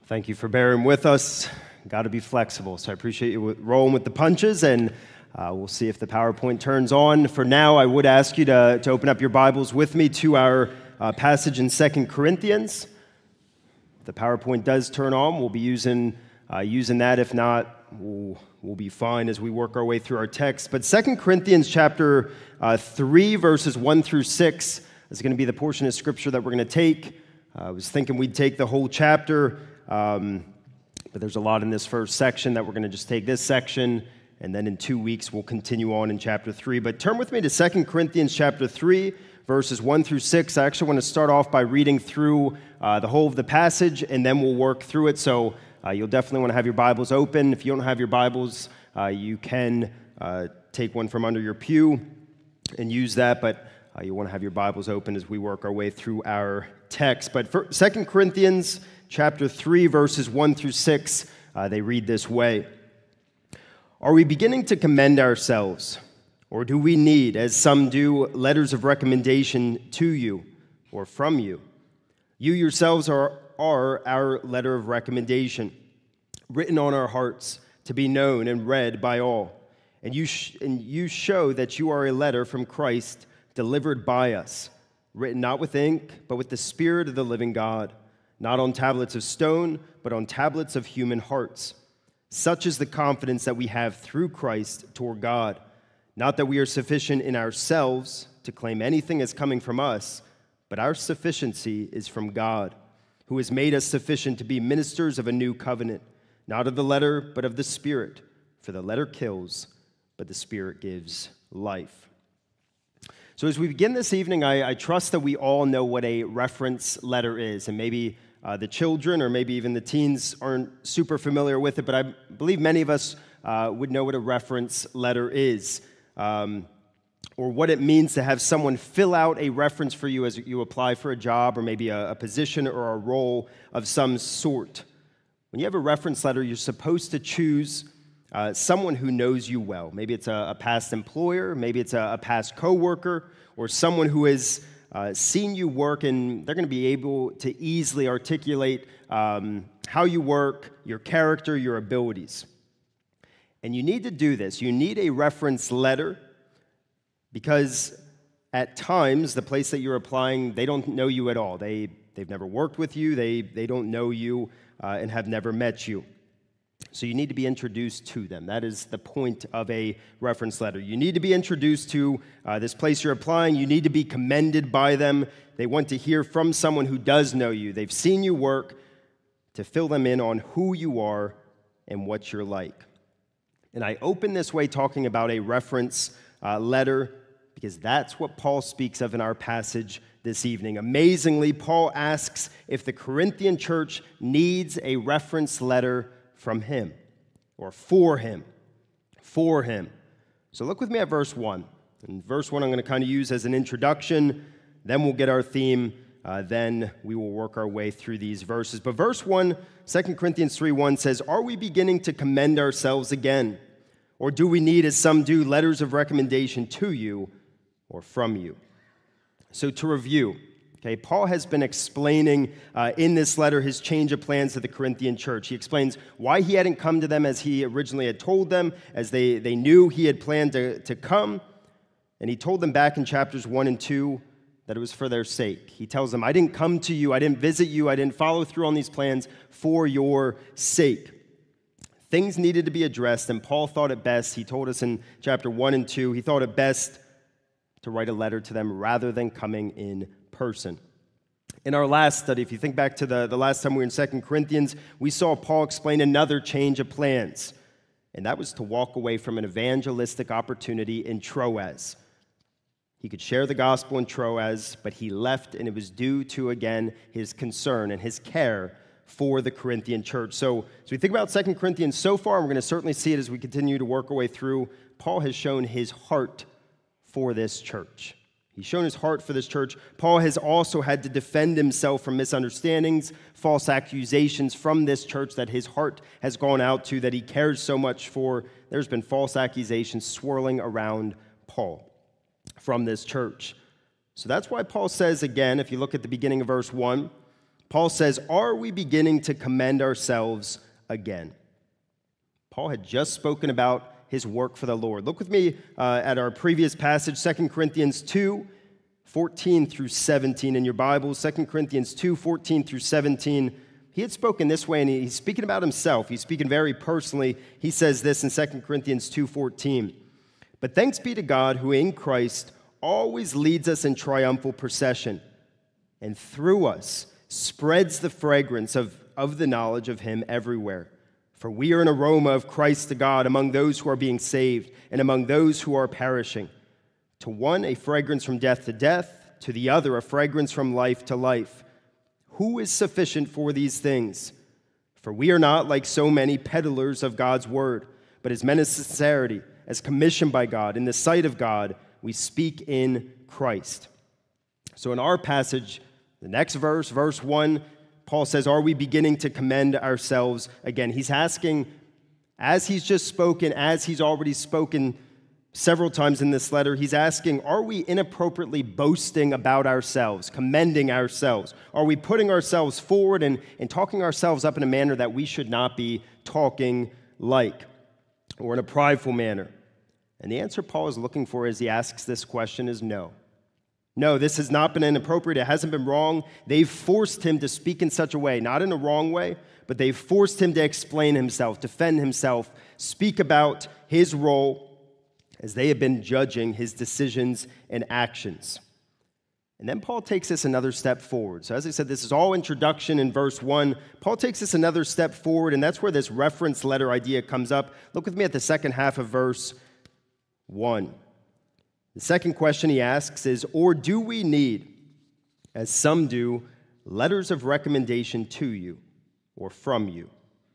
Thank you for bearing with us. Got to be flexible, so I appreciate you rolling with the punches, and we'll see if the PowerPoint turns on. For now, I would ask you to open up your Bibles with me to our passage in 2 Corinthians. If the PowerPoint does turn on, we'll be using that. If not, we'll be fine as we work our way through our text. But 2 Corinthians chapter 3, verses 1 through 6 is going to be the portion of Scripture that we're going to take. I was thinking we'd take the whole chapter, but there's a lot in this first section that we're going to just take this section, and then in 2 weeks we'll continue on in chapter 3. But turn with me to 2 Corinthians chapter 3, verses 1 through 6. I actually want to start off by reading through the whole of the passage, and then we'll work through it. So you'll definitely want to have your Bibles open. If you don't have your Bibles, you can take one from under your pew and use that, but you want to have your Bibles open as we work our way through our text. But for 2 Corinthians chapter 3, verses 1 through 6, they read this way. Are we beginning to commend ourselves, or do we need, as some do, letters of recommendation to you or from you? You yourselves are our letter of recommendation, written on our hearts to be known and read by all. And you show that you are a letter from Christ delivered by us, written not with ink, but with the Spirit of the living God, not on tablets of stone, but on tablets of human hearts. Such is the confidence that we have through Christ toward God. Not that we are sufficient in ourselves to claim anything as coming from us, but our sufficiency is from God, who has made us sufficient to be ministers of a new covenant, not of the letter, but of the Spirit. For the letter kills, but the Spirit gives life. So as we begin this evening, I trust that we all know what a reference letter is, and maybe the children or maybe even the teens aren't super familiar with it, but I believe many of us would know what a reference letter is, or what it means to have someone fill out a reference for you as you apply for a job or maybe a position or a role of some sort. When you have a reference letter, you're supposed to choose someone who knows you well. Maybe it's a past employer, maybe it's a past coworker, or someone who has seen you work, and they're going to be able to easily articulate how you work, your character, your abilities. And you need to do this. You need a reference letter because at times, the place that you're applying, they don't know you at all. They've never worked with you. They don't know you and have never met you. So you need to be introduced to them. That is the point of a reference letter. You need to be introduced to this place you're applying. You need to be commended by them. They want to hear from someone who does know you. They've seen you work, to fill them in on who you are and what you're like. And I open this way talking about a reference letter because that's what Paul speaks of in our passage this evening. Amazingly, Paul asks if the Corinthian church needs a reference letter from him, or for him. So look with me at verse 1. And verse 1 I'm going to kind of use as an introduction, then we'll get our theme, then we will work our way through these verses. But verse 1, 2 Corinthians 3:1 says, are we beginning to commend ourselves again? Or do we need, as some do, letters of recommendation to you or from you? So to review, okay, Paul has been explaining in this letter his change of plans to the Corinthian church. He explains why he hadn't come to them as he originally had told them, as they knew he had planned to come. And he told them back in chapters 1 and 2 that it was for their sake. He tells them, I didn't come to you, I didn't visit you, I didn't follow through on these plans for your sake. Things needed to be addressed, and Paul thought it best, he told us in chapter 1 and 2, he thought it best to write a letter to them rather than coming in person. In our last study, if you think back to the last time we were in 2 Corinthians, we saw Paul explain another change of plans, and that was to walk away from an evangelistic opportunity in Troas. He could share the gospel in Troas, but he left, and it was due to, again, his concern and his care for the Corinthian church. So as we think about 2 Corinthians so far, and we're going to certainly see it as we continue to work our way through, Paul has shown his heart for this church. He's shown his heart for this church. Paul has also had to defend himself from misunderstandings, false accusations from this church that his heart has gone out to, that he cares so much for. There's been false accusations swirling around Paul from this church. So that's why Paul says again, if you look at the beginning of verse 1, Paul says, "Are we beginning to commend ourselves again?" Paul had just spoken about his work for the Lord. Look with me at our previous passage, 2 Corinthians 2, 14 through 17 in your Bibles. 2 Corinthians 2, 14 through 17. He had spoken this way, and he's speaking about himself. He's speaking very personally. He says this in 2 Corinthians 2:14. "But thanks be to God, who in Christ always leads us in triumphal procession, and through us spreads the fragrance of the knowledge of him everywhere. For we are an aroma of Christ to God among those who are being saved and among those who are perishing. To one, a fragrance from death to death, to the other, a fragrance from life to life. Who is sufficient for these things? For we are not like so many peddlers of God's word, but as men of sincerity, as commissioned by God, in the sight of God, we speak in Christ." So in our passage, the next verse, verse 1, Paul says, "Are we beginning to commend ourselves again?" He's asking, as he's just spoken, as he's already spoken several times in this letter, he's asking, are we inappropriately boasting about ourselves, commending ourselves? Are we putting ourselves forward and talking ourselves up in a manner that we should not be talking like, or in a prideful manner? And the answer Paul is looking for as he asks this question is no. No, this has not been inappropriate. It hasn't been wrong. They've forced him to speak in such a way, not in a wrong way, but they've forced him to explain himself, defend himself, speak about his role as they have been judging his decisions and actions. And then Paul takes us another step forward. So as I said, this is all introduction in verse 1. Paul takes us another step forward, and that's where this reference letter idea comes up. Look with me at the second half of verse 1. The second question he asks is, or do we need, as some do, letters of recommendation to you or from you?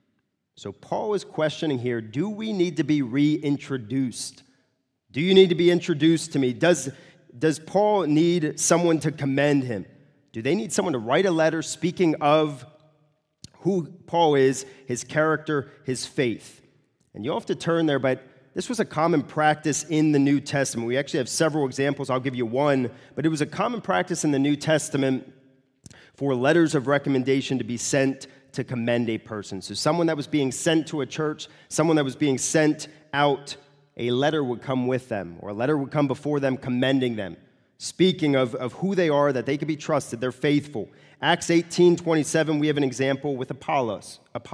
So Paul is questioning here, do we need to be reintroduced? Do you need to be introduced to me? Does Paul need someone to commend him? Do they need someone to write a letter speaking of who Paul is, his character, his faith? And you'll have to turn there, but this was a common practice in the New Testament. We actually have several examples. I'll give you one. But it was a common practice in the New Testament for letters of recommendation to be sent to commend a person. So someone that was being sent to a church, someone that was being sent out, a letter would come with them, or a letter would come before them commending them, speaking of who they are, that they could be trusted, they're faithful. Acts 18:27, we have an example with Apollos.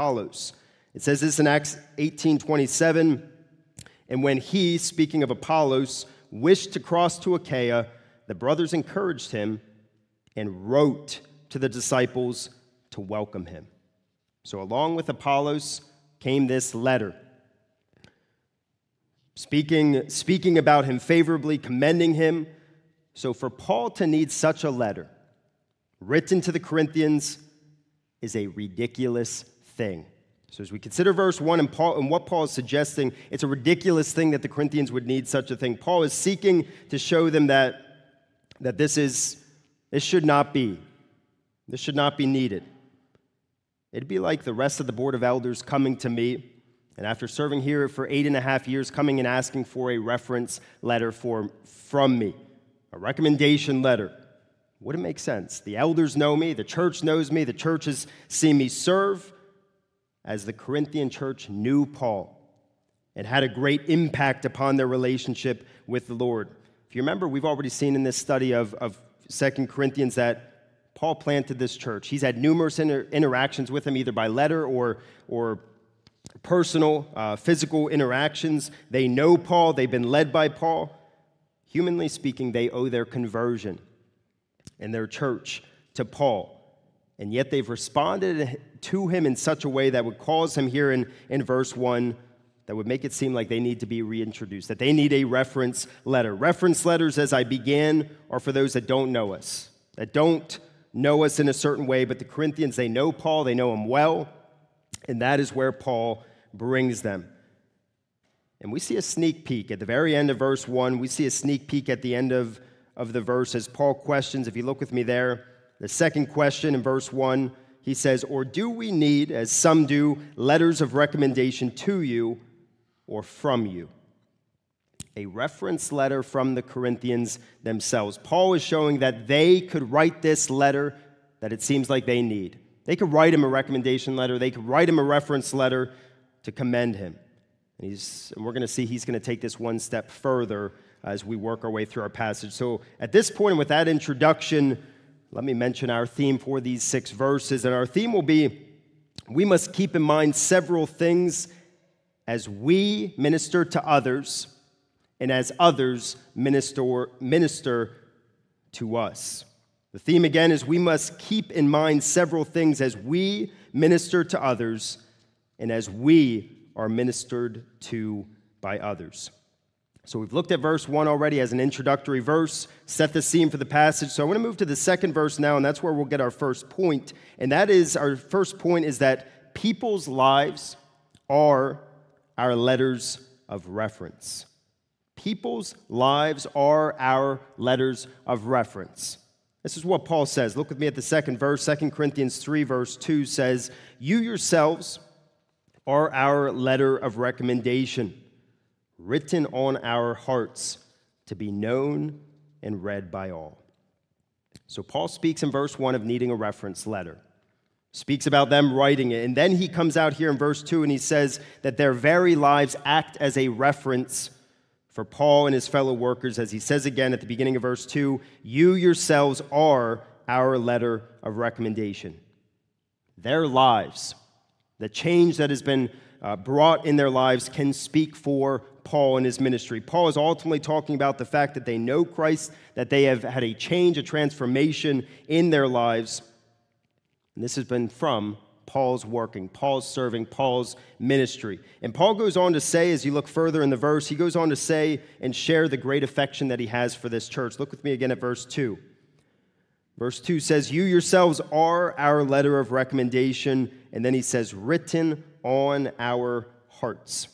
It says this in Acts 18:27, "And when he," speaking of Apollos, "wished to cross to Achaia, the brothers encouraged him and wrote to the disciples to welcome him." So along with Apollos came this letter, speaking about him favorably, commending him. So for Paul to need such a letter written to the Corinthians is a ridiculous thing. So as we consider verse 1 and what Paul is suggesting, it's a ridiculous thing that the Corinthians would need such a thing. Paul is seeking to show them that this should not be. This should not be needed. It'd be like the rest of the board of elders coming to me, and after serving here for 8.5 years, coming and asking for a reference letter from me, a recommendation letter. Wouldn't make sense. The elders know me, the church knows me, the church has seen me serve. As the Corinthian church knew Paul, it had a great impact upon their relationship with the Lord. If you remember, we've already seen in this study of 2 Corinthians that Paul planted this church. He's had numerous interactions with them, either by letter or personal, physical interactions. They know Paul. They've been led by Paul. Humanly speaking, they owe their conversion and their church to Paul. And yet they've responded to him in such a way that would cause him here in verse 1, that would make it seem like they need to be reintroduced, that they need a reference letter. Reference letters, as I began, are for those that don't know us, in a certain way. But the Corinthians, they know Paul, they know him well, and that is where Paul brings them. And we see a sneak peek at the very end of verse 1. We see a sneak peek at the end of the verse as Paul questions. If you look with me there, the second question in verse 1, he says, or do we need, as some do, letters of recommendation to you or from you? A reference letter from the Corinthians themselves. Paul is showing that they could write this letter, that it seems like they need. They could write him a recommendation letter. They could write him a reference letter to commend him. And we're going to see he's going to take this one step further as we work our way through our passage. So at this point, and with that introduction, let me mention our theme for these 6 verses. And our theme will be, we must keep in mind several things as we minister to others and as others minister to us. The theme again is we must keep in mind several things as we minister to others and as we are ministered to by others. So we've looked at verse 1 already as an introductory verse, set the scene for the passage. So I want to move to the second verse now, and that's where we'll get our first point. And that is, our first point is that people's lives are our letters of reference. People's lives are our letters of reference. This is what Paul says. Look with me at the second verse. 2 Corinthians 3, verse 2 says, "You yourselves are our letter of recommendation, written on our hearts to be known and read by all." So Paul speaks in verse 1 of needing a reference letter. Speaks about them writing it. And then he comes out here in verse 2 and he says that their very lives act as a reference for Paul and his fellow workers, as he says again at the beginning of verse 2, "You yourselves are our letter of recommendation." Their lives, the change that has been brought in their lives, can speak for Paul and his ministry. Paul is ultimately talking about the fact that they know Christ, that they have had a change, a transformation in their lives. And this has been from Paul's working, Paul's serving, Paul's ministry. And Paul goes on to say, as you look further in the verse, he goes on to say and share the great affection that he has for this church. Look with me again at verse 2. Verse 2 says, "You yourselves are our letter of recommendation." And then he says, "written on our hearts."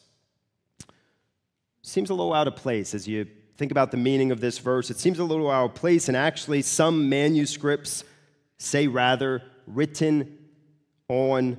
Seems a little out of place as you think about the meaning of this verse. It seems a little out of place, and actually some manuscripts say rather, "written on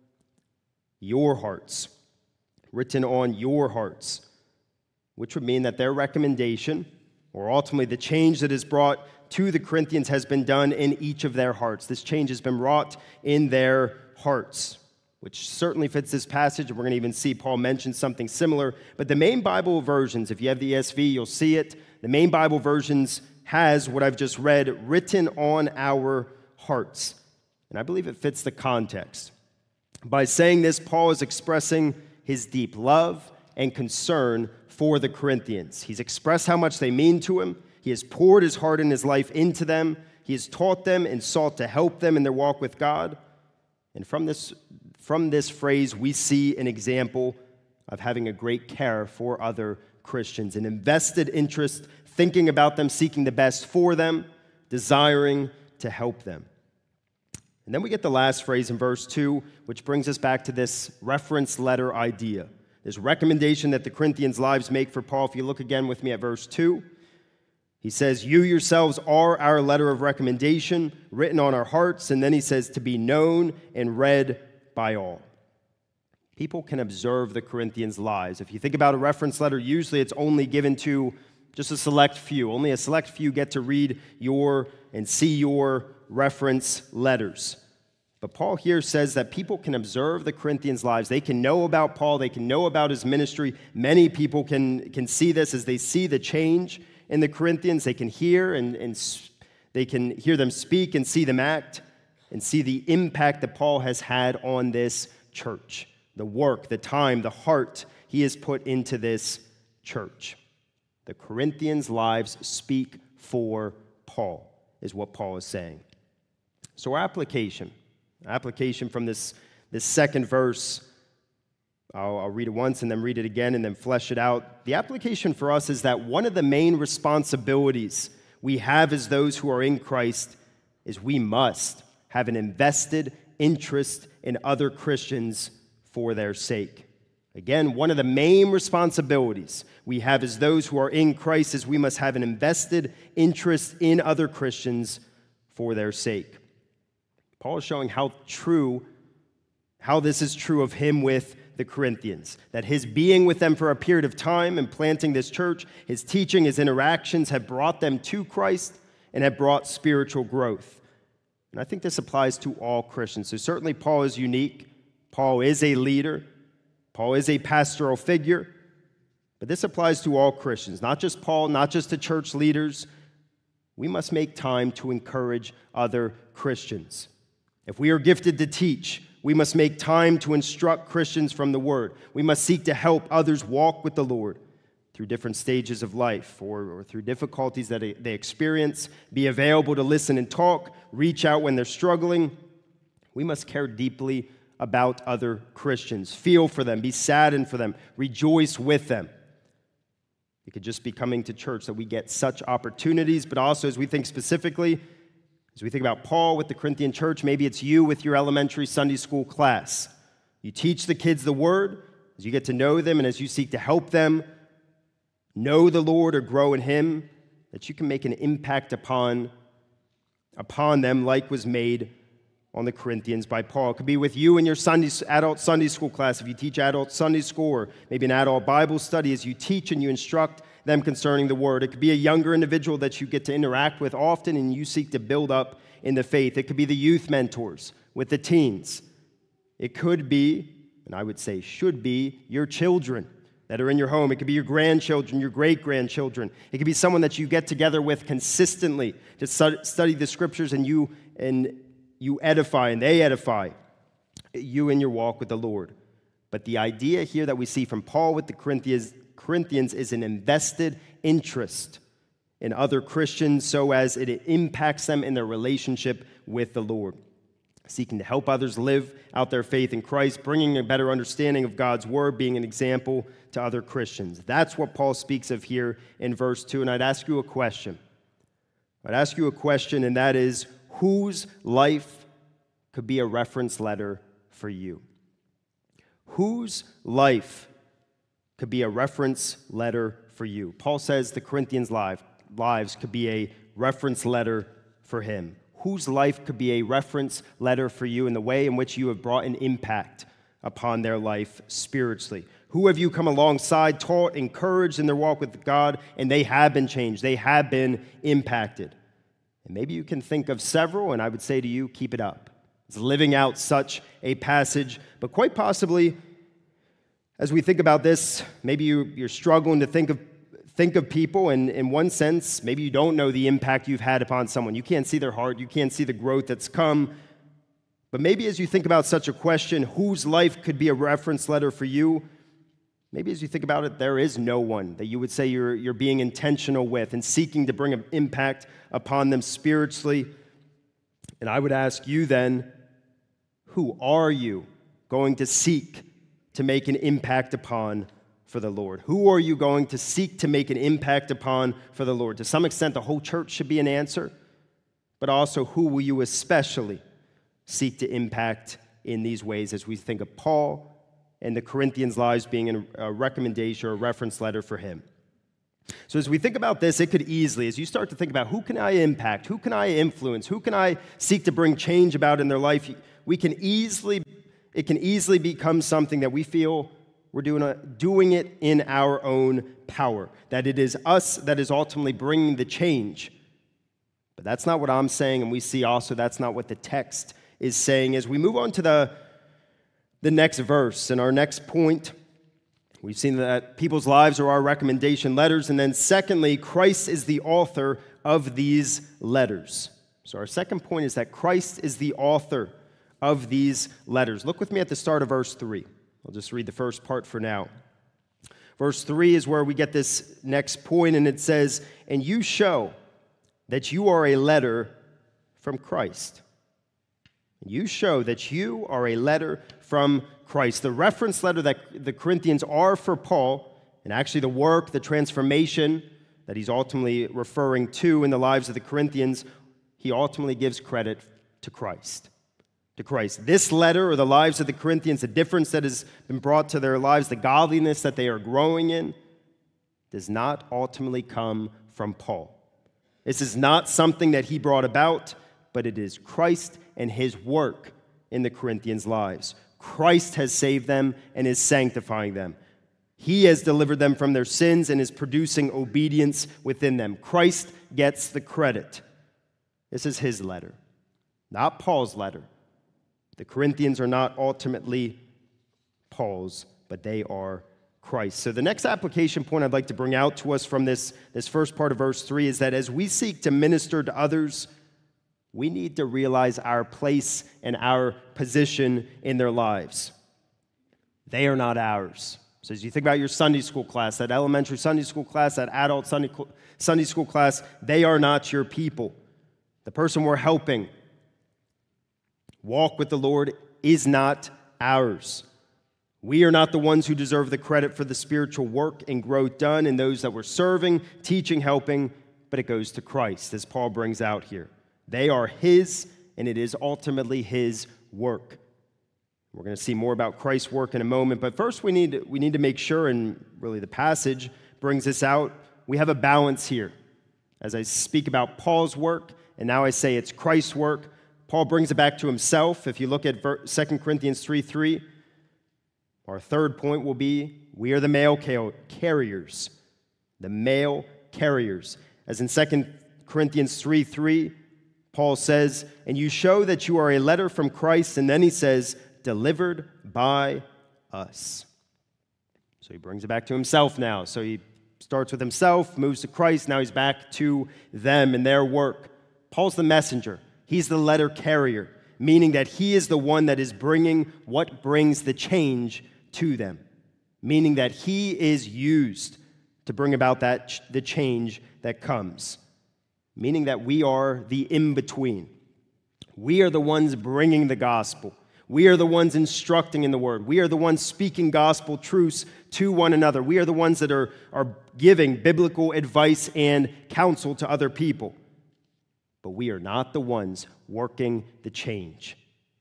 your hearts." Written on your hearts, which would mean that their recommendation, or ultimately the change that is brought to the Corinthians, has been done in each of their hearts. This change has been wrought in their hearts, which certainly fits this passage. We're going to even see Paul mention something similar. But the main Bible versions, if you have the ESV, you'll see it. The main Bible versions has what I've just read, "written on our hearts." And I believe it fits the context. By saying this, Paul is expressing his deep love and concern for the Corinthians. He's expressed how much they mean to him. He has poured his heart and his life into them. He has taught them and sought to help them in their walk with God. And from this phrase, we see an example of having a great care for other Christians, an invested interest, thinking about them, seeking the best for them, desiring to help them. And then we get the last phrase in verse 2, which brings us back to this reference letter idea, this recommendation that the Corinthians' lives make for Paul. If you look again with me at verse 2, he says, "You yourselves are our letter of recommendation, written on our hearts." And then he says, "to be known and read by all." People can observe the Corinthians' lives. If you think about a reference letter, usually it's only given to just a select few. Only a select few get to read and see your reference letters. But Paul here says that people can observe the Corinthians' lives. They can know about Paul. They can know about his ministry. Many people can see this as they see the change in the Corinthians. They can hear and they can hear them speak and see them act and see the impact that Paul has had on this church, the work, the time, the heart he has put into this church. The Corinthians' lives speak for Paul, is what Paul is saying. So our application from this second verse, I'll read it once and then read it again and then flesh it out. The application for us is that one of the main responsibilities we have as those who are in Christ is we must have an invested interest in other Christians for their sake. Again, one of the main responsibilities we have as those who are in Christ is we must have an invested interest in other Christians for their sake. Paul is showing how this is true of him with the Corinthians, that his being with them for a period of time and planting this church, his teaching, his interactions have brought them to Christ and have brought spiritual growth. And I think this applies to all Christians. So certainly Paul is unique. Paul is a leader. Paul is a pastoral figure. But this applies to all Christians, not just Paul, not just to church leaders. We must make time to encourage other Christians. If we are gifted to teach, we must make time to instruct Christians from the Word. We must seek to help others walk with the Lord through different stages of life or through difficulties that they experience, be available to listen and talk, reach out when they're struggling. We must care deeply about other Christians, feel for them, be saddened for them, rejoice with them. It could just be coming to church that we get such opportunities, but also as we think specifically, as we think about Paul with the Corinthian church, maybe it's you with your elementary Sunday school class. You teach the kids the Word as you get to know them and as you seek to help them know the Lord or grow in Him, that you can make an impact upon them like was made on the Corinthians by Paul. It could be with you in your adult Sunday school class, if you teach adult Sunday school, or maybe an adult Bible study, as you teach and you instruct them concerning the Word. It could be a younger individual that you get to interact with often and you seek to build up in the faith. It could be the youth mentors with the teens. It could be, and I would say should be, your children that are in your home. It could be your grandchildren, your great-grandchildren. It could be someone that you get together with consistently to study the Scriptures, and you edify and they edify you in your walk with the Lord. But the idea here that we see from Paul with the Corinthians is an invested interest in other Christians so as it impacts them in their relationship with the Lord, seeking to help others live out their faith in Christ, bringing a better understanding of God's Word, being an example to other Christians. That's what Paul speaks of here in verse 2, and I'd ask you a question. And that is, whose life could be a reference letter for you? Whose life could be a reference letter for you? Paul says the Corinthians' lives could be a reference letter for him. Whose life could be a reference letter for you in the way in which you have brought an impact upon their life spiritually? Who have you come alongside, taught, encouraged in their walk with God, and they have been changed, they have been impacted? And maybe you can think of several, and I would say to you, keep it up. It's living out such a passage, but quite possibly, as we think about this, maybe you're struggling to think of people, and in one sense, maybe you don't know the impact you've had upon someone. You can't see their heart, you can't see the growth that's come. But maybe as you think about such a question, whose life could be a reference letter for you, maybe as you think about it, there is no one that you would say you're being intentional with and seeking to bring an impact upon them spiritually. And I would ask you then, who are you going to seek to make an impact upon for the Lord? Who are you going to seek to make an impact upon for the Lord? To some extent, the whole church should be an answer, but also who will you especially seek to impact in these ways as we think of Paul and the Corinthians' lives being a recommendation or a reference letter for him? So as we think about this, it could easily, as you start to think about who can I impact, who can I influence, who can I seek to bring change about in their life, it can easily become something that we feel we're doing it in our own power, that it is us that is ultimately bringing the change. But that's not what I'm saying, and we see also that's not what the text is saying. As we move on to the next verse and our next point, we've seen that people's lives are our recommendation letters, and then secondly, Christ is the author of these letters. So our second point is that Christ is the author of these letters. Look with me at the start of verse 3. I'll just read the first part for now. Verse 3 is where we get this next point, and it says, "And you show that you are a letter from Christ." And you show that you are a letter from Christ. The reference letter that the Corinthians are for Paul, and actually the work, the transformation that he's ultimately referring to in the lives of the Corinthians, he ultimately gives credit to Christ. This letter, or the lives of the Corinthians, the difference that has been brought to their lives, the godliness that they are growing in, does not ultimately come from Paul. This is not something that he brought about, but it is Christ and his work in the Corinthians' lives. Christ has saved them and is sanctifying them. He has delivered them from their sins and is producing obedience within them. Christ gets the credit. This is his letter. not Paul's letter. The Corinthians are not ultimately Paul's, but they are Christ. So the next application point I'd like to bring out to us from this first part of verse 3 is that as we seek to minister to others, we need to realize our place and our position in their lives. They are not ours. So as you think about your Sunday school class, that elementary Sunday school class, that adult Sunday school class, they are not your people. The person we're helping walk with the Lord is not ours. We are not the ones who deserve the credit for the spiritual work and growth done in those that we're serving, teaching, helping, but it goes to Christ, as Paul brings out here. They are his, and it is ultimately his work. We're going to see more about Christ's work in a moment, but first we need to make sure, and really the passage brings this out, we have a balance here. As I speak about Paul's work, and now I say it's Christ's work, Paul brings it back to himself. If you look at 2 Corinthians 3:3, our third point will be, we are the mail carriers. The mail carriers. As in 2 Corinthians 3:3, Paul says, and you show that you are a letter from Christ, and then he says, delivered by us. So he brings it back to himself now. So he starts with himself, moves to Christ, now he's back to them and their work. Paul's the messenger. He's the letter carrier, meaning that he is the one that is bringing what brings the change to them, meaning that he is used to bring about the change that comes, meaning that we are the in-between. We are the ones bringing the gospel. We are the ones instructing in the word. We are the ones speaking gospel truths to one another. We are the ones that are giving biblical advice and counsel to other people. But we are not the ones working the change.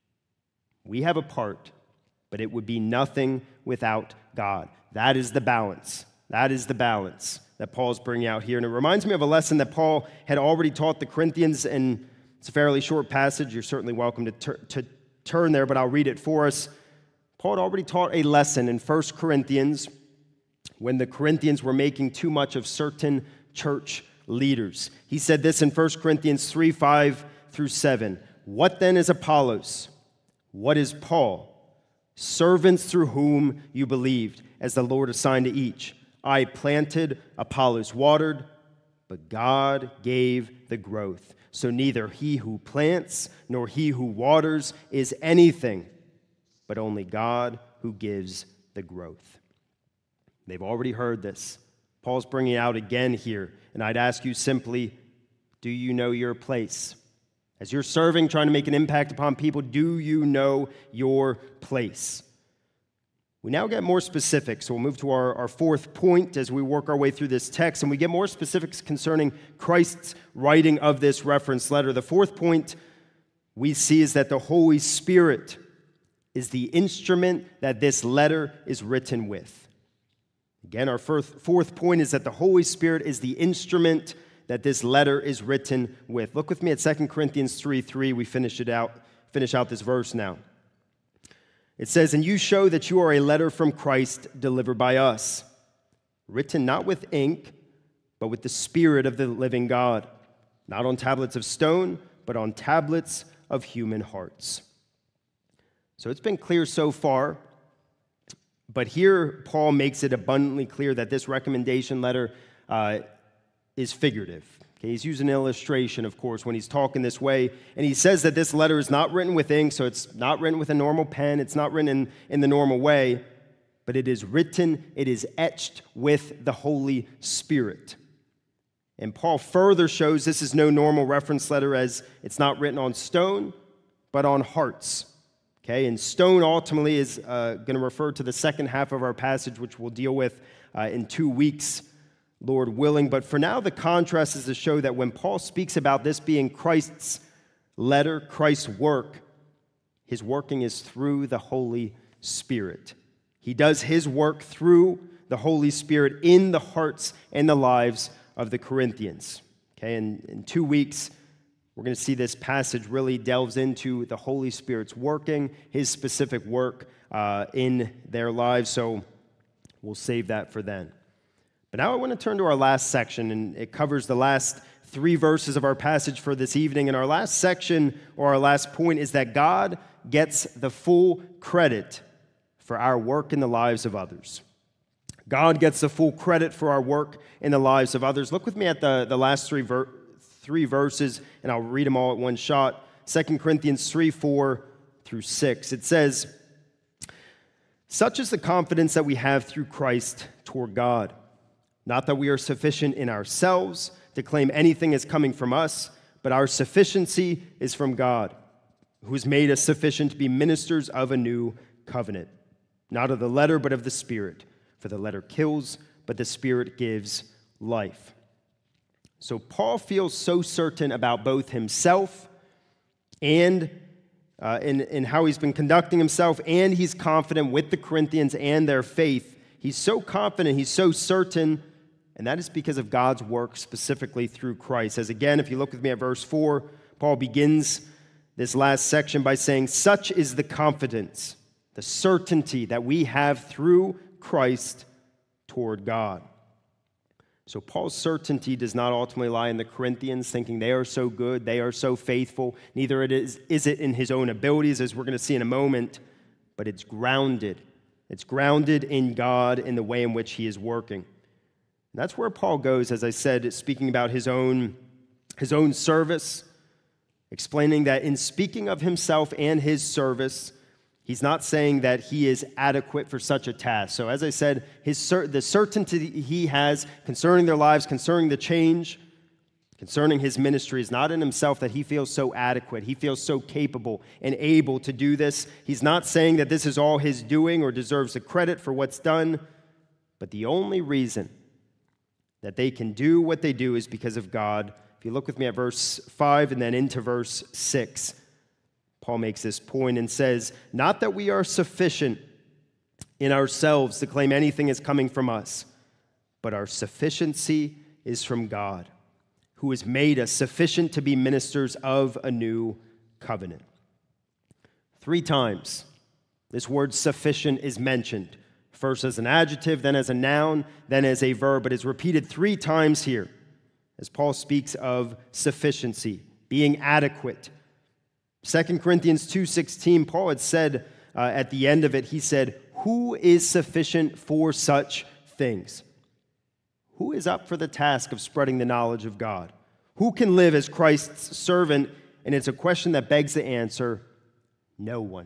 We have a part, but it would be nothing without God. That is the balance. That is the balance that Paul's bringing out here. And it reminds me of a lesson that Paul had already taught the Corinthians, and it's a fairly short passage. You're certainly welcome to turn there, but I'll read it for us. Paul had already taught a lesson in 1 Corinthians when the Corinthians were making too much of certain church leaders. He said this in 1 Corinthians 3:5-7. What then is Apollos? What is Paul? Servants through whom you believed, as the Lord assigned to each. I planted, Apollos watered, but God gave the growth. So neither he who plants nor he who waters is anything, but only God who gives the growth. They've already heard this. Paul's bringing it out again here, and I'd ask you simply, do you know your place? As you're serving, trying to make an impact upon people, do you know your place? We now get more specific, so we'll move to our fourth point as we work our way through this text, and we get more specifics concerning Christ's writing of this reference letter. The fourth point we see is that the Holy Spirit is the instrument that this letter is written with. Again, our fourth point is that the Holy Spirit is the instrument that this letter is written with. Look with me at 2 Corinthians 3:3. We finish out this verse now. It says, and you show that you are a letter from Christ delivered by us, written not with ink, but with the Spirit of the living God, not on tablets of stone, but on tablets of human hearts. So it's been clear so far, but here Paul makes it abundantly clear that this recommendation letter is figurative. Okay, he's using an illustration, of course, when he's talking this way. And he says that this letter is not written with ink, so it's not written with a normal pen. It's not written in the normal way, but it is written, it is etched with the Holy Spirit. And Paul further shows this is no normal reference letter, as it's not written on stone, but on hearts. Okay, and stone ultimately is going to refer to the second half of our passage, which we'll deal with in 2 weeks, Lord willing. But for now, the contrast is to show that when Paul speaks about this being Christ's letter, Christ's work, his working is through the Holy Spirit. He does his work through the Holy Spirit in the hearts and the lives of the Corinthians. Okay, and in 2 weeks, we're going to see this passage really delves into the Holy Spirit's working, his specific work in their lives. So we'll save that for then. But now I want to turn to our last section, and it covers the last three verses of our passage for this evening. And our last section, or our last point, is that God gets the full credit for our work in the lives of others. God gets the full credit for our work in the lives of others. Look with me at the last three verses, and I'll read them all at one shot. 2 Corinthians 3:4-6. It says, "Such is the confidence that we have through Christ toward God. Not that we are sufficient in ourselves to claim anything is coming from us, but our sufficiency is from God, who has made us sufficient to be ministers of a new covenant, not of the letter, but of the Spirit. For the letter kills, but the Spirit gives life." So Paul feels so certain about both himself and in how he's been conducting himself, and he's confident with the Corinthians and their faith. He's so confident, he's so certain, and that is because of God's work specifically through Christ. As again, if you look with me at verse 4, Paul begins this last section by saying, "Such is the confidence," the certainty that we have through Christ toward God. So Paul's certainty does not ultimately lie in the Corinthians, thinking they are so good, they are so faithful. Neither is it in his own abilities, as we're going to see in a moment, but it's grounded. It's grounded in God, in the way in which he is working. And that's where Paul goes, as I said, speaking about his own service, explaining that in speaking of himself and his service, he's not saying that he is adequate for such a task. So as I said, the certainty he has concerning their lives, concerning the change, concerning his ministry is not in himself that he feels so adequate. He feels so capable and able to do this. He's not saying that this is all his doing or deserves the credit for what's done. But the only reason that they can do what they do is because of God. If you look with me at verse 5 and then into verse 6, Paul makes this point and says, "Not that we are sufficient in ourselves to claim anything is coming from us, but our sufficiency is from God, who has made us sufficient to be ministers of a new covenant." 3 times this word sufficient is mentioned, first as an adjective, then as a noun, then as a verb, but it's repeated 3 times here as Paul speaks of sufficiency, being adequate. 2 Corinthians 2:16, Paul had said at the end of it, he said, "Who is sufficient for such things?" Who is up for the task of spreading the knowledge of God? Who can live as Christ's servant? And it's a question that begs the answer, no one.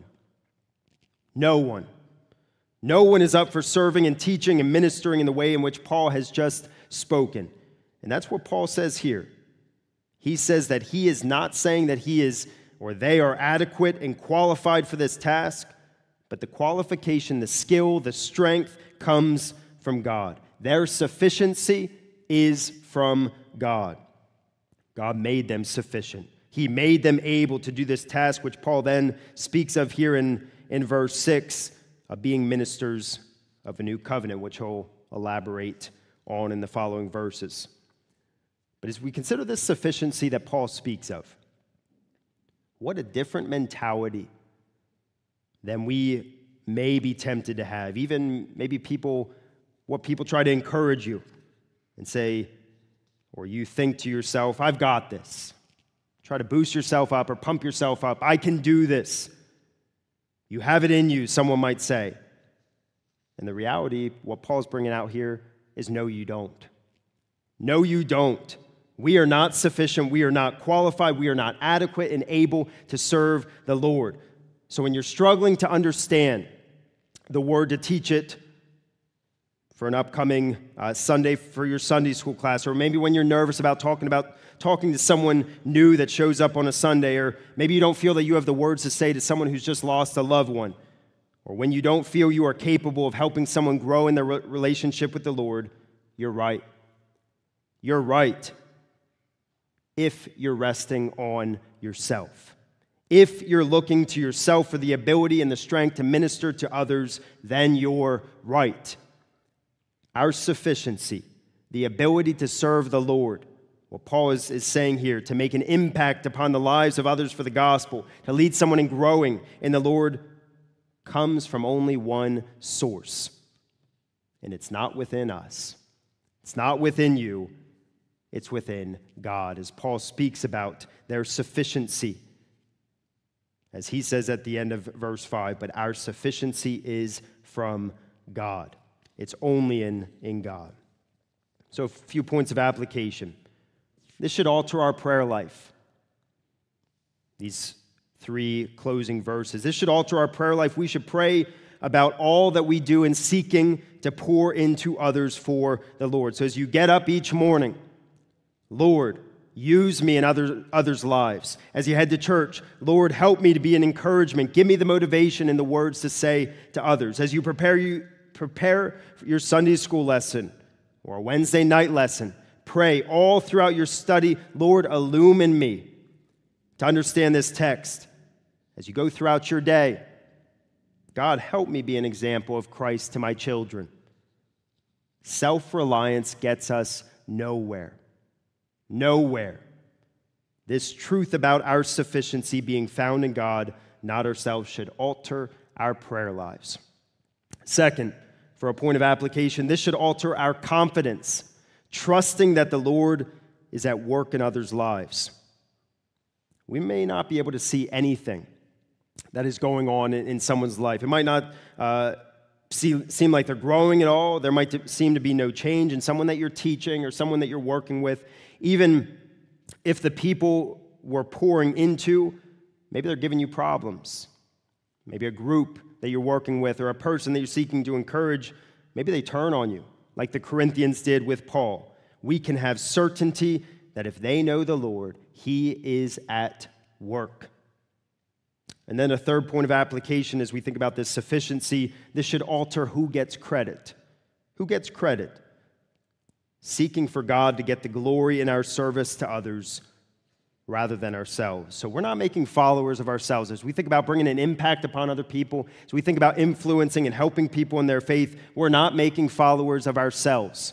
No one. No one is up for serving and teaching and ministering in the way in which Paul has just spoken. And that's what Paul says here. He says that he is not saying that he is or they are adequate and qualified for this task, but the qualification, the skill, the strength comes from God. Their sufficiency is from God. God made them sufficient. He made them able to do this task, which Paul then speaks of here in verse 6, of being ministers of a new covenant, which he'll elaborate on in the following verses. But as we consider this sufficiency that Paul speaks of, what a different mentality than we may be tempted to have. Even maybe what people try to encourage you and say, or you think to yourself, "I've got this." Try to boost yourself up or pump yourself up. "I can do this." You have it in you, someone might say. And the reality, what Paul's bringing out here, is no, you don't. No, you don't. We are not sufficient. We are not qualified. We are not adequate and able to serve the Lord. So when you're struggling to understand the word, to teach it for an upcoming Sunday for your Sunday school class, or maybe when you're nervous about talking to someone new that shows up on a Sunday, or maybe you don't feel that you have the words to say to someone who's just lost a loved one, or when you don't feel you are capable of helping someone grow in their relationship with the Lord, you're right. You're right. If you're resting on yourself. If you're looking to yourself for the ability and the strength to minister to others, then you're right. Our sufficiency, the ability to serve the Lord, what Paul is saying here, to make an impact upon the lives of others for the gospel, to lead someone in growing in the Lord, comes from only one source. And it's not within us. It's not within you. It's within God, as Paul speaks about their sufficiency. As he says at the end of verse 5, but our sufficiency is from God. It's only in God. So a few points of application. This should alter our prayer life. These 3 closing verses. This should alter our prayer life. We should pray about all that we do in seeking to pour into others for the Lord. So as you get up each morning, Lord, use me in others' lives. As you head to church, Lord, help me to be an encouragement. Give me the motivation and the words to say to others. As you prepare your Sunday school lesson or a Wednesday night lesson, pray all throughout your study, Lord, illumine me to understand this text. As you go throughout your day, God, help me be an example of Christ to my children. Self-reliance gets us nowhere. Nowhere. This truth about our sufficiency being found in God, not ourselves, should alter our prayer lives. Second, for a point of application, this should alter our confidence, trusting that the Lord is at work in others' lives. We may not be able to see anything that is going on in someone's life. It might not seem like they're growing at all. There might seem to be no change in someone that you're teaching or someone that you're working with. Even if the people we're pouring into, maybe they're giving you problems. Maybe a group that you're working with or a person that you're seeking to encourage, maybe they turn on you, like the Corinthians did with Paul. We can have certainty that if they know the Lord, He is at work. And then a third point of application as we think about this sufficiency, this should alter who gets credit. Who gets credit? Seeking for God to get the glory in our service to others rather than ourselves. So we're not making followers of ourselves. As we think about bringing an impact upon other people, as we think about influencing and helping people in their faith, we're not making followers of ourselves.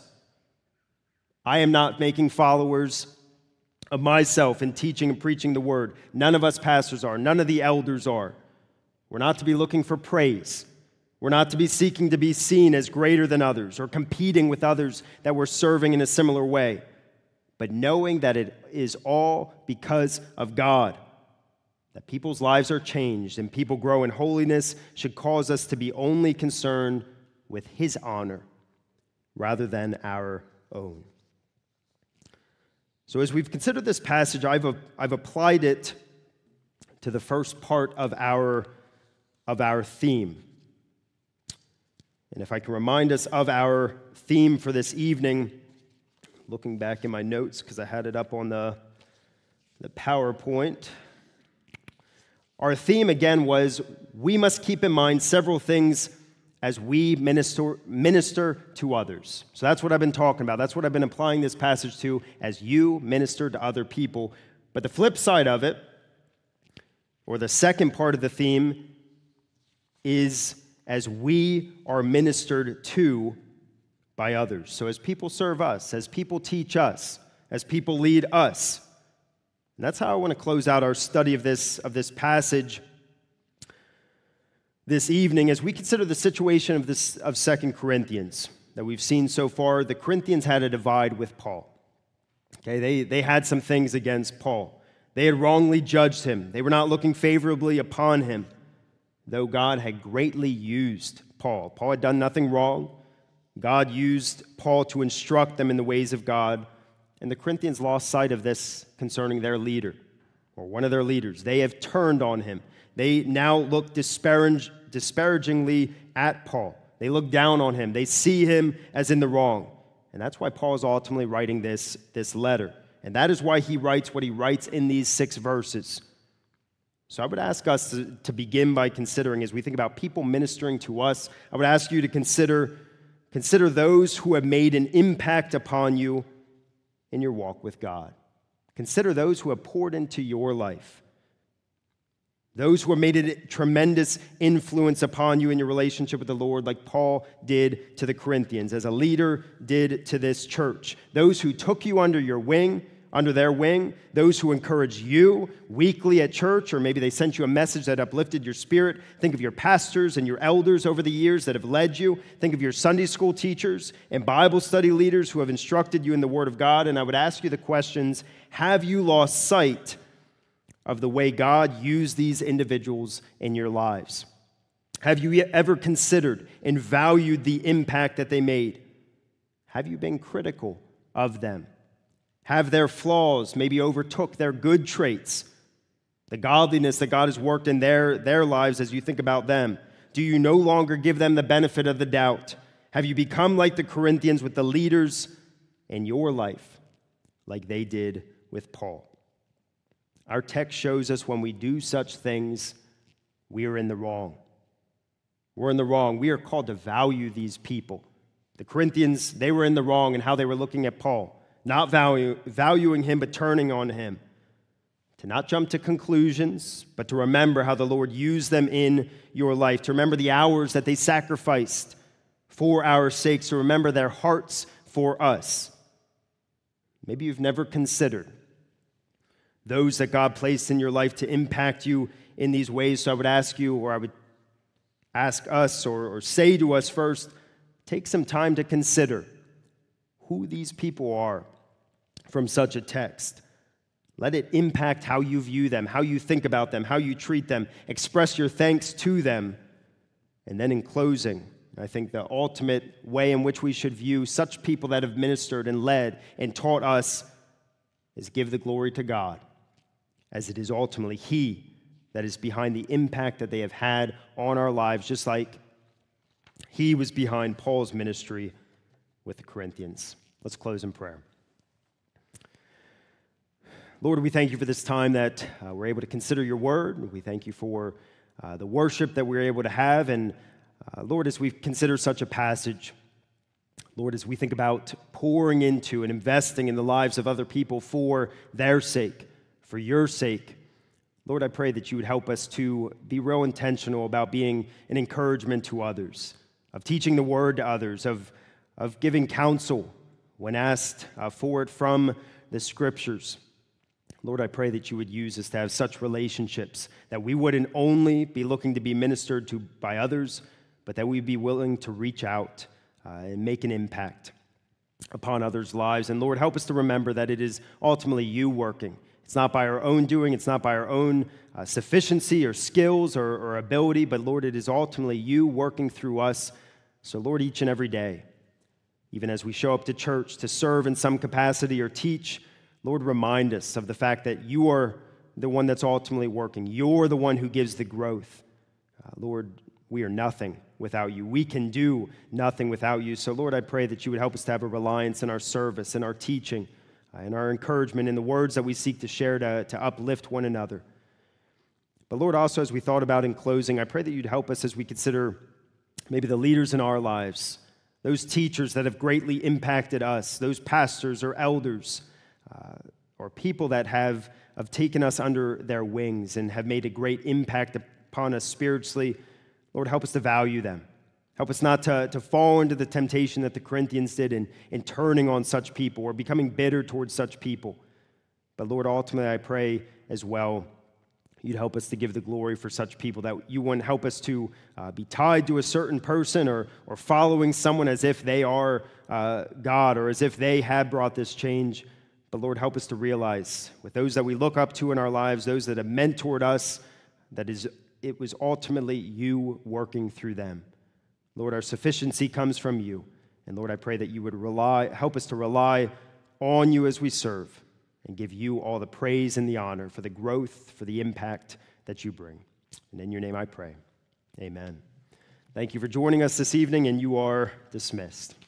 I am not making followers of myself in teaching and preaching the word. None of us pastors are. None of the elders are. We're not to be looking for praise. We're not to be seeking to be seen as greater than others or competing with others that we're serving in a similar way, but knowing that it is all because of God, that people's lives are changed and people grow in holiness should cause us to be only concerned with His honor rather than our own. So as we've considered this passage, I've applied it to the first part of our theme. And if I can remind us of our theme for this evening, looking back in my notes because I had it up on the PowerPoint. Our theme again was we must keep in mind several things as we minister to others. So that's what I've been talking about. That's what I've been applying this passage to as you minister to other people. But the flip side of it, or the second part of the theme, is as we are ministered to by others. So as people serve us, as people teach us, as people lead us. And that's how I want to close out our study of this passage this evening as we consider the situation of 2 Corinthians that we've seen so far. The Corinthians had a divide with Paul. Okay, they had some things against Paul. They had wrongly judged him. They were not looking favorably upon him, though God had greatly used Paul. Paul had done nothing wrong. God used Paul to instruct them in the ways of God, and the Corinthians lost sight of this concerning their leader, or one of their leaders. They have turned on him. They now look disparagingly at Paul. They look down on him. They see him as in the wrong. And that's why Paul is ultimately writing this letter. And that is why he writes what he writes in these 6 verses. So I would ask us to begin by considering, as we think about people ministering to us, I would ask you to consider those who have made an impact upon you in your walk with God. Consider those who have poured into your life. Those who have made a tremendous influence upon you in your relationship with the Lord, like Paul did to the Corinthians, as a leader did to this church. Those who took you under under their wing, those who encourage you weekly at church, or maybe they sent you a message that uplifted your spirit. Think of your pastors and your elders over the years that have led you. Think of your Sunday school teachers and Bible study leaders who have instructed you in the Word of God. And I would ask you the questions, have you lost sight of the way God used these individuals in your lives? Have you ever considered and valued the impact that they made? Have you been critical of them? Have their flaws maybe overtook their good traits, the godliness that God has worked in their lives as you think about them? Do you no longer give them the benefit of the doubt? Have you become like the Corinthians with the leaders in your life, like they did with Paul? Our text shows us when we do such things, we are in the wrong. We're in the wrong. We are called to value these people. The Corinthians, they were in the wrong in how they were looking at Paul. Not valuing him, but turning on him. To not jump to conclusions, but to remember how the Lord used them in your life. To remember the hours that they sacrificed for our sakes. To remember their hearts for us. Maybe you've never considered those that God placed in your life to impact you in these ways. So I would ask you, or I would ask us, or say to us first, take some time to consider who these people are from such a text. Let it impact how you view them, how you think about them, how you treat them. Express your thanks to them. And then in closing, I think the ultimate way in which we should view such people that have ministered and led and taught us is give the glory to God, as it is ultimately He that is behind the impact that they have had on our lives, just like He was behind Paul's ministry with the Corinthians. Let's close in prayer. Lord, we thank you for this time that we're able to consider your word. We thank you for the worship that we're able to have. And Lord, as we consider such a passage, Lord, as we think about pouring into and investing in the lives of other people for their sake, for your sake, Lord, I pray that you would help us to be real intentional about being an encouragement to others, of teaching the word to others, of giving counsel when asked for it from the scriptures. Lord, I pray that you would use us to have such relationships that we wouldn't only be looking to be ministered to by others, but that we'd be willing to reach out and make an impact upon others' lives. And Lord, help us to remember that it is ultimately you working. It's not by our own doing, it's not by our own sufficiency or skills or ability, but Lord, it is ultimately you working through us. So Lord, each and every day, even as we show up to church to serve in some capacity or teach, Lord, remind us of the fact that you are the one that's ultimately working. You're the one who gives the growth. Lord, we are nothing without you. We can do nothing without you. So, Lord, I pray that you would help us to have a reliance in our service, in our teaching, in our encouragement, in the words that we seek to share to uplift one another. But, Lord, also as we thought about in closing, I pray that you'd help us as we consider maybe the leaders in our lives, those teachers that have greatly impacted us, those pastors or elders, or people that have taken us under their wings and have made a great impact upon us spiritually. Lord, help us to value them. Help us not to fall into the temptation that the Corinthians did in turning on such people or becoming bitter towards such people. But Lord, ultimately I pray as well, you'd help us to give the glory for such people, that you wouldn't help us to be tied to a certain person or following someone as if they are God or as if they had brought this change. But Lord, help us to realize with those that we look up to in our lives, those that have mentored us, it was ultimately you working through them. Lord, our sufficiency comes from you. And Lord, I pray that you would help us to rely on you as we serve and give you all the praise and the honor for the growth, for the impact that you bring. And in your name I pray. Amen. Thank you for joining us this evening, and you are dismissed.